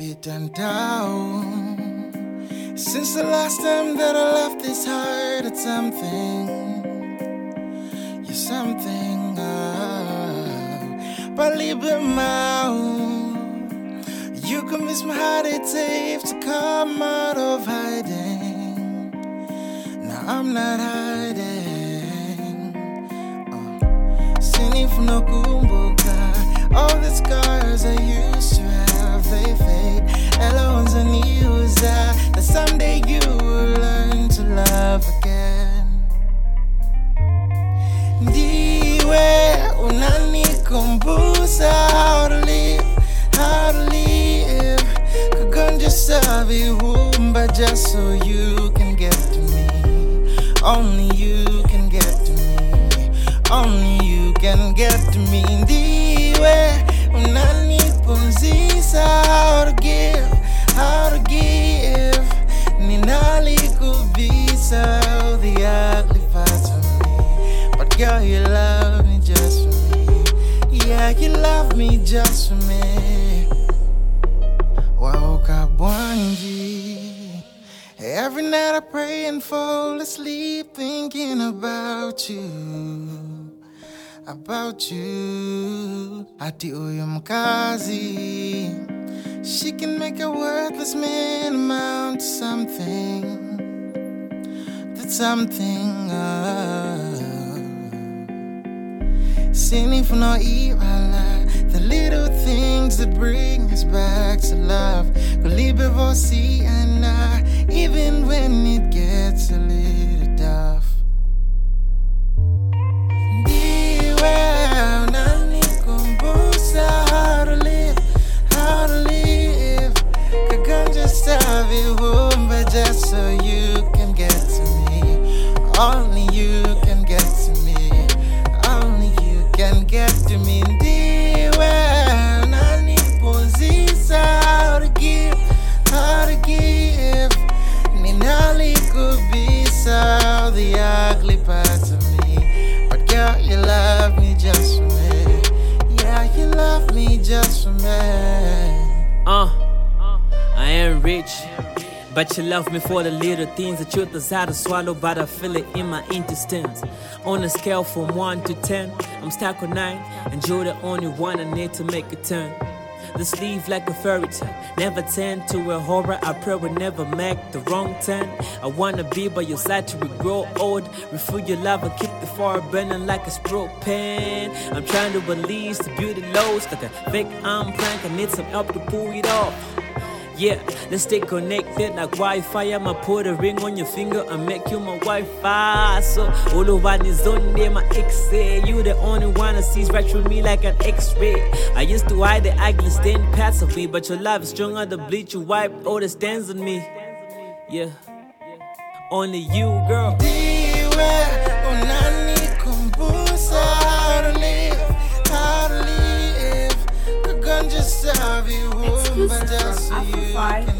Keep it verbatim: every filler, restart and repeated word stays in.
it and down. Since the last time that I left this heart, it's something, you're something. Oh, believe it, you convince my heart it's safe to come out of hiding. Now I'm not hiding. Oh, sinning for no kumbuka. All the scars I used to have, they fade. Elones and use that someday you will learn to love again. Ndiwe unanikumbusa how to live, how to live. Kugonja savi wumba just so you can get to me. Only you can get to me. Only you can get to me. Ndiwe unanikumbusa how to give, how to give. Ninali kubisa the ugly parts of me. But girl, you love me just for me. Yeah, you love me just for me. Wauka Bwanji. Every night I pray and fall asleep thinking about you, about you. Ati uyu mkazi, she can make a worthless man amount to something, that's something. Uh, Sinning for no iwala, the little things that bring us back to love. Believe see and I, even when it gets a little tough. Beware, nani kumbusa how to live, how to live. Kaganja savi wumba just so you can get to me. Only you can get to me. Only you can get to me. Beware, nani kumbusa how to give, how to give. Ninali kubisa the ugly parts of me. But girl, you love me just for me. Yeah, you love me just for me. Uh, I ain't rich, but you love me for the little things. The truth is hard to swallow, but I feel it in my intestines. On a scale from one to ten, I'm stuck on nine, and you're the only one I need to make a turn. The sleeve like a fairy tale, never turn to a horror. I pray we never make the wrong turn. I wanna be by your side till we grow old. Refill your love and keep the fire burning like it's propane. I'm trying to release the beauty lows like a fake arm prank. I need some help to pull it off. Yeah, let's stay connected like Wi-Fi. I'ma put a ring on your finger and make you my Wi-Fi. So all over the zone there, my ex say you the only one that sees right through me like an X-ray. I used to hide the ugly stained parts of me, but your love is stronger. The bleach you wiped all the stains on me. Yeah, only you, girl. Just have you home, but just so you can